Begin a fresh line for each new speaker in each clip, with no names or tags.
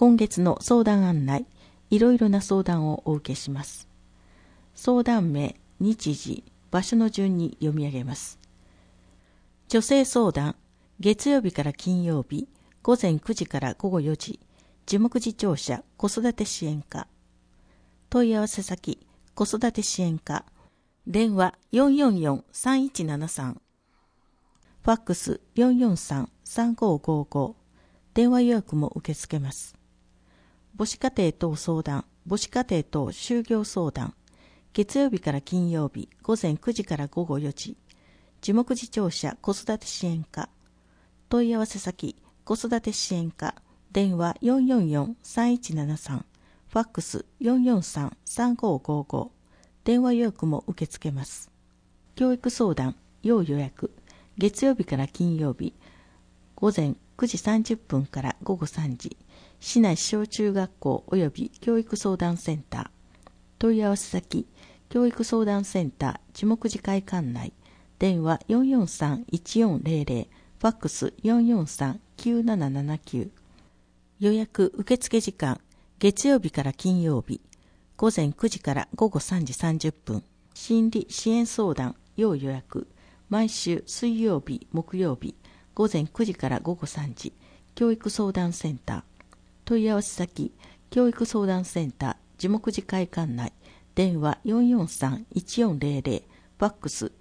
今月の相談案内、いろいろな相談をお受けします。相談名、日時、場所の順に読み上げます。女性相談、月曜日から金曜日、午前9時から午後4時、樹木寺庁舎子育て支援課。問い合わせ先、子育て支援課。電話444-3173。ファックス443-3555。電話予約も受け付けます。母子家庭等相談、母子家庭等就業相談。月曜日から金曜日、午前9時から午後4時。樹木寺庁舎子育て支援課。問い合わせ先、子育て支援課。電話444-3173。ファックス443-3555。電話予約も受け付けます。教育相談、要予約。月曜日から金曜日、午前9時30分から午後3時。市内小中学校及び教育相談センター。問い合わせ先、教育相談センター樹木寺会館内。電話443-1400。ファックス443-9779。予約受付時間、月曜日から金曜日、午前9時から午後3時30分。心理支援相談、要予約。毎週水曜日、木曜日、午前9時から午後3時。教育相談センター。問い合わせ先、教育相談センター樹木寺会館内。電話443-1400。ファックス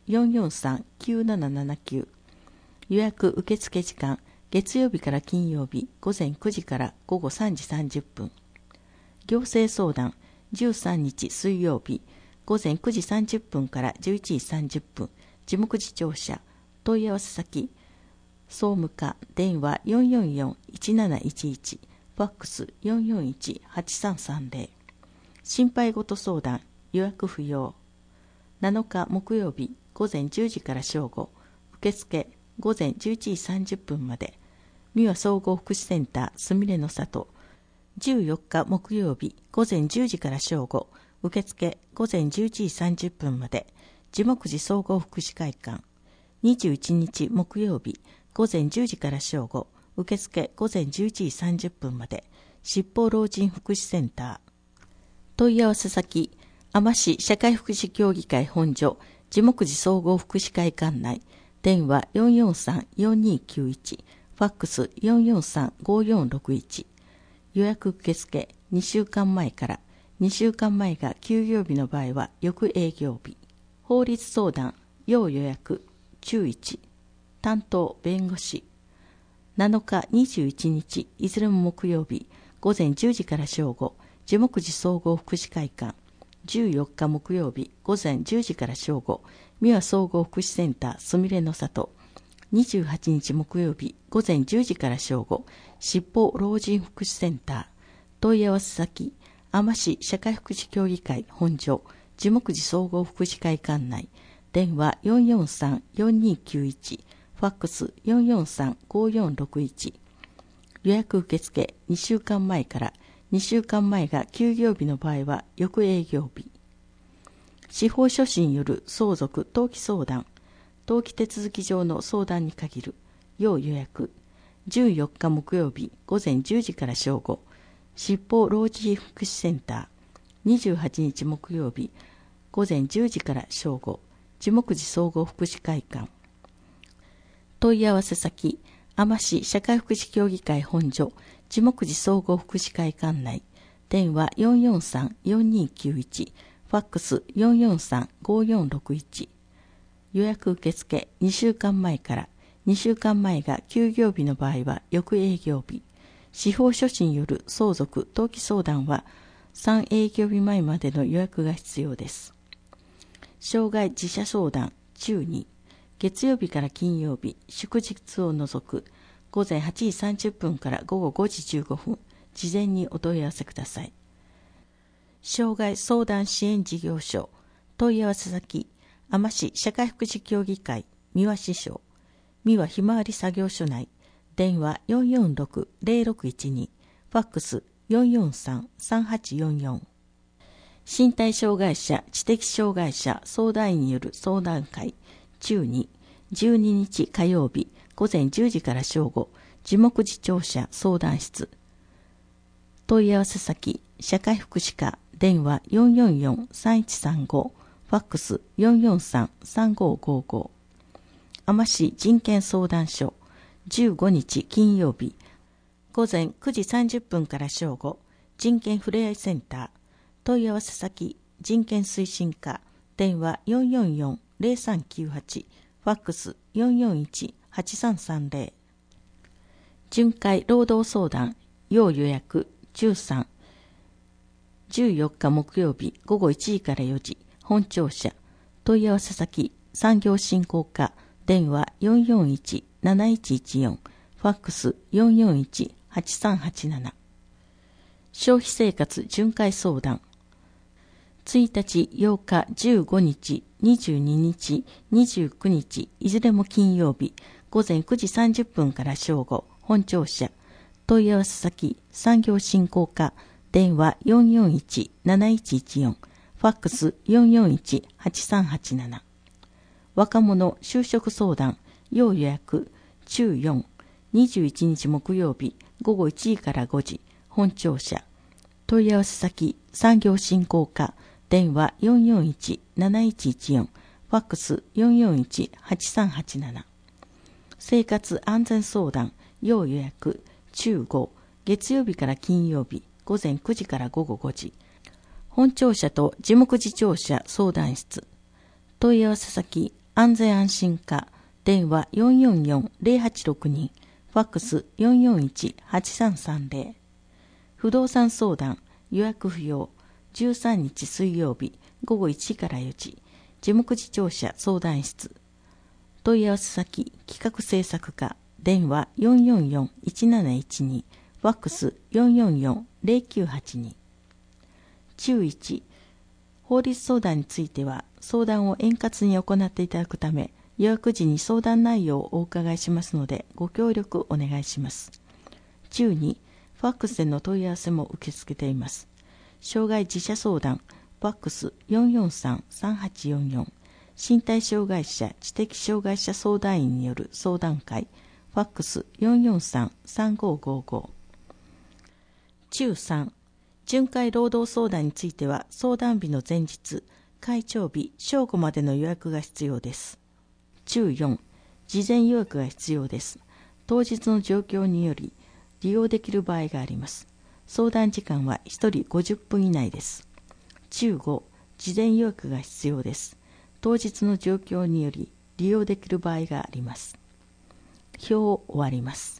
443-9779。予約受付時間、月曜日から金曜日、午前9時から午後3時30分。行政相談、13日水曜日、午前9時30分から11時30分。樹木寺庁舎。問い合わせ先、総務課。電話444-1711。ファックス441-8330。心配事相談、予約不要。7日木曜日、午前10時から正午。受付、午前11時30分まで。三輪総合福祉センターすみれの里。14日木曜日、午前10時から正午。受付、午前11時30分まで。樹木寺総合福祉会館。21日木曜日、午前10時から正午。受付、午前11時30分まで。七宝老人福祉センター。問い合わせ先、海士市社会福祉協議会本所、樹木寺総合福祉会館内。電話443-4291。ファックス443-5461。予約受付2週間前から。2週間前が休業日の場合は翌営業日。法律相談、要予約、注1。担当弁護士。7日、21日、いずれも木曜日、午前10時から正午。樹木寺総合福祉会館。14日木曜日、午前10時から正午。三輪総合福祉センターすみれの里。28日木曜日、午前10時から正午。七宝老人福祉センター。問い合わせ先、海士社会福祉協議会本所、樹木寺総合福祉会館内。電話443-4291。ファックス443-5461。予約受付2週間前から。2週間前が休業日の場合は翌営業日。司法書士による相続登記相談。登記手続き上の相談に限る。要予約。14日木曜日、午前10時から正午。七宝老人福祉センター。28日木曜日、午前10時から正午。樹木寺総合福祉会館。問い合わせ先、海士社会福祉協議会本所、樹木寺総合福祉会館内。電話443-4291。ファックス443-5461。予約受付2週間前から。2週間前が休業日の場合は翌営業日。司法書士による相続登記相談は3営業日前までの予約が必要です。障害自社相談中2。月曜日から金曜日、祝日を除く午前8時30分から午後5時15分。事前にお問い合わせください。障害相談支援事業所。問い合わせ先、海士社会福祉協議会三輪支所。三輪ひまわり作業所内。電話446-0612。ファックス443-3844。身体障害者、知的障害者相談員による相談会中2。12日火曜日、午前10時から正午。樹木寺庁舎相談室。 問い合わせ先、社会福祉課、電話 444-3135、ファックス 443-3555。海士市人権相談所、15日金曜日、午前9時30分から正午、人権ふれあいセンター、問い合わせ先、人権推進課、電話 444-0398、ファックス 441-8330。巡回労働相談、要予約13、14日木曜日午後1時から4時、本庁舎、問い合わせ先、産業振興課、電話 441-7114、ファックス 441-8387。消費生活巡回相談、1日、8日、15日、22日、29日、いずれも金曜日、午前9時30分から正午、本庁舎、問い合わせ先、産業振興課、電話 441-7114、ファックス 441-8387。若者就職相談、要予約、中4、21日木曜日、午後1時から5時、本庁舎、問い合わせ先、産業振興課、電話 441-7114、ファックス 441-8387。生活安全相談、要予約、中5、月曜日から金曜日、午前9時から午後5時。本庁舎と事務次長舎相談室。問い合わせ先、安全安心課、電話 444-0862、ファックス 441-8330。不動産相談、予約不要、13日水曜日、午後1時から4時、事務次長舎相談室。問い合わせ先、企画制作課、電話 444-1712、ファックス 444-0982。注1、法律相談については、相談を円滑に行っていただくため、予約時に相談内容をお伺いしますので、ご協力お願いします。注2、ファックスでの問い合わせも受け付けています。障害自社相談、ファックス 443-3844、身体障害者、知的障害者相談員による相談会、ファックス 443-3555。中3、巡回労働相談については、相談日の前日、開庁日、正午までの予約が必要です。中4、事前予約が必要です。当日の状況により、利用できる場合があります。相談時間は1人50分以内です。中5、事前予約が必要です。当日の状況により利用できる場合があります。表を終わります。